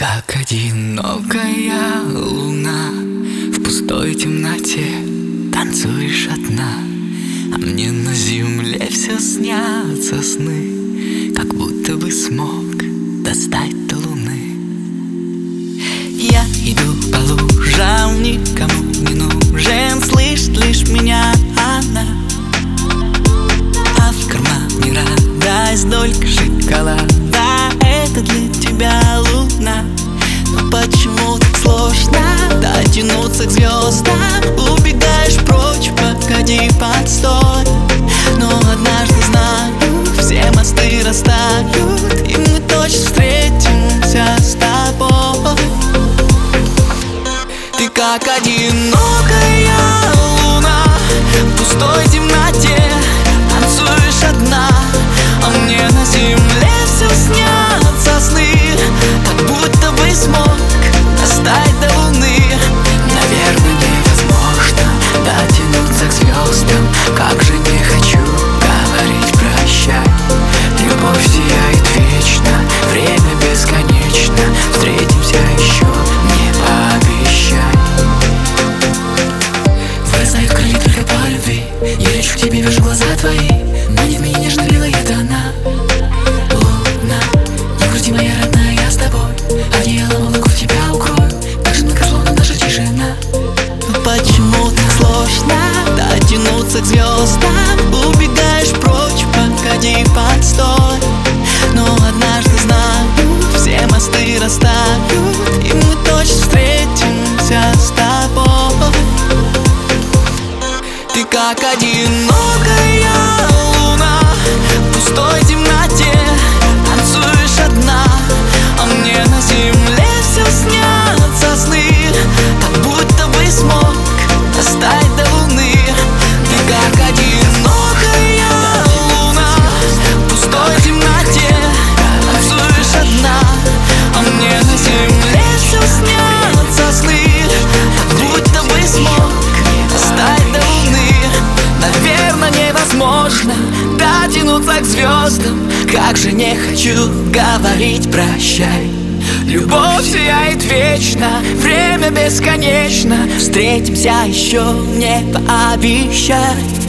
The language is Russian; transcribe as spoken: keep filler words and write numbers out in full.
как одинокая луна в пустой темноте танцуешь одна, а мне на земле все снятся сны, как будто бы смог достать до луны. Я иду по лужам, никому не нужен, слышит лишь меня она. А в кармане радость, долька шоколада, это для тебя луна. Но почему так сложно дотянуться к звездам? Убегаешь прочь, погоди, постой. Но однажды знаю, все мосты растают, и мы точно встретимся с тобой. Ты как одинокая луна в пустой темноте танцуешь одна, а мне на земле все снятся сны, как будто бы смог достать до луны. Наверное, невозможно дотянуться к звездам, как же не хочу говорить прощай. Любовь сияет вечно, время бесконечно, встретимся еще, не пообещай. Вырастают крылья только по любви, я лечу к тебе, вижу глаза твои, манит меня нежно-белая дана. Луна, не грусти, моя родная, я с тобой, одеялом облаков тебя укрою, так же многословна наша тишина. Но почему так сложно дотянуться к звездам? Убегаешь прочь, погоди, постой. Но однажды знаю, все мосты растают, и мы точно встретимся с тобой. Ты как одинокая луна в пустой темноте танцуешь одна, а мне на земле все снятся сны, как будто бы смог достать до луны. Ты как одинокая луна в пустой темноте танцуешь одна, а мне на земле все снятся сны, как будто бы смог достать до луны. Наверное, невозможно дотянуться к звездам, как же не хочу говорить прощай. Любовь сияет вечно, время бесконечно, встретимся еще, не пообещай.